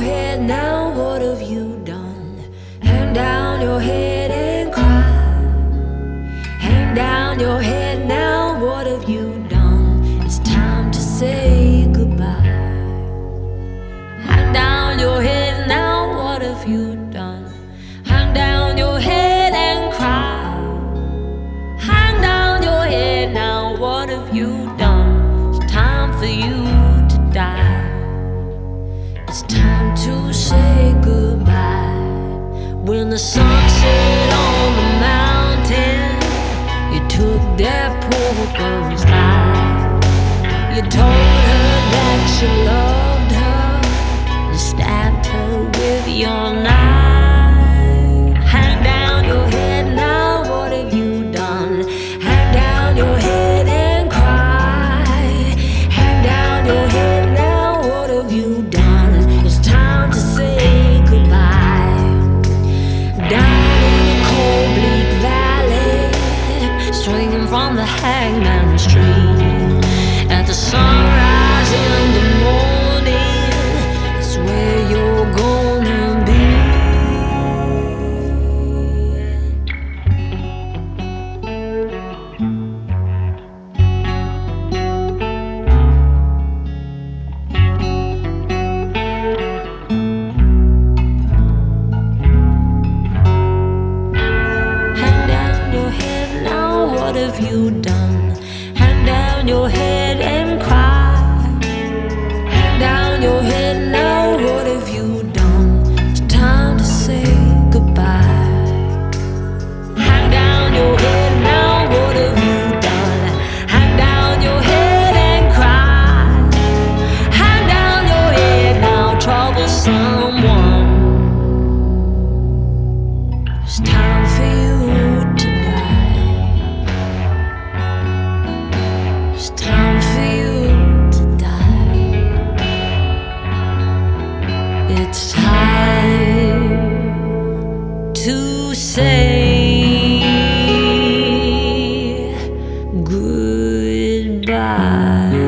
head now, what have you done? Hang down your head and cry. Hang down your head now, what have you done? It's time to say goodbye. Hang down your head now, what have you done? Hang down your head and cry. Hang down your head now, what have you done? It's time for you to die. It's time to say goodbye. When the sun set on the mountain, you took that poor girl's life. You told her that you loved her and stabbed her with your knife. Hang down your head now, what have you done? Hang down your head and cry. Hang down your head now, what have you done? It's time to say goodbye. Down in the cold bleak valley, swinging from the hangman's tree, at the sunrise in the morning, it's where you're gonna be. Hang down your head now, what have you done? Hang down your head and cry. Hang down your head now, what have you done? It's time to say goodbye. Hang down your head now, what have you done? Hang down your head and cry. Hang down your head now, troublesome one. It's time for you to die. It's time for you to die. It's time to say goodbye.